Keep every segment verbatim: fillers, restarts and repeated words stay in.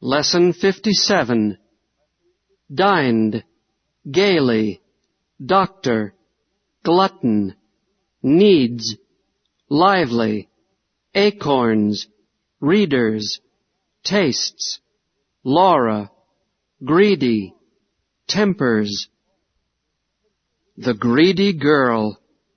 Lesson fifty-seven. Dined, gaily, doctor, glutton, needs, lively, acorns, readers, tastes, Laura, greedy, tempers. The greedy girl.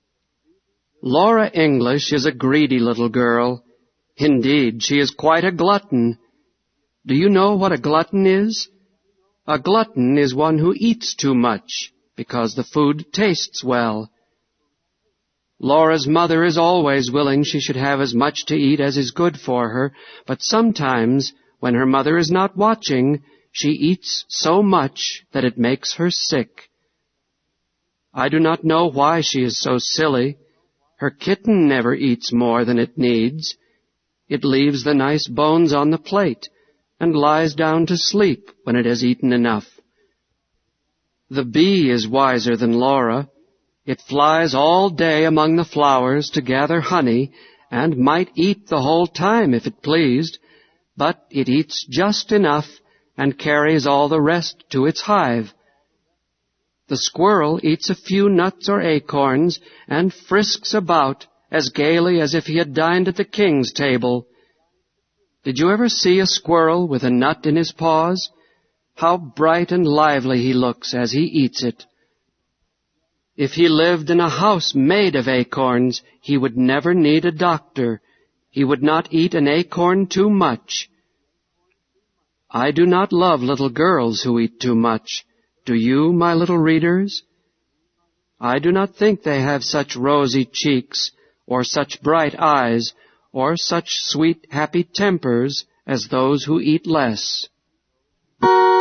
Laura English is a greedy little girl. Indeed, she is quite a glutton. Do you know what a glutton is? A glutton is one who eats too much because the food tastes well. Laura's mother is always willing she should have as much to eat as is good for her, but sometimes, when her mother is not watching, she eats so much that it makes her sick. I do not know why she is so silly. Her kitten never eats more than it needs. It leaves the nice bones on the plate and lies down to sleep when it has eaten enough. The bee is wiser than Laura. It flies all day among the flowers to gather honey, and might eat the whole time if it pleased, but it eats just enough and carries all the rest to its hive. The squirrel eats a few nuts or acorns and frisks about as gaily as if he had dined at the king's table. Did you ever see a squirrel with a nut in his paws? How bright and lively he looks as he eats it. If he lived in a house made of acorns, he would never need a doctor. He would not eat an acorn too much. I do not love little girls who eat too much. Do you, my little readers? I do not think they have such rosy cheeks, or such bright eyes, or such sweet, happy tempers as those who eat less.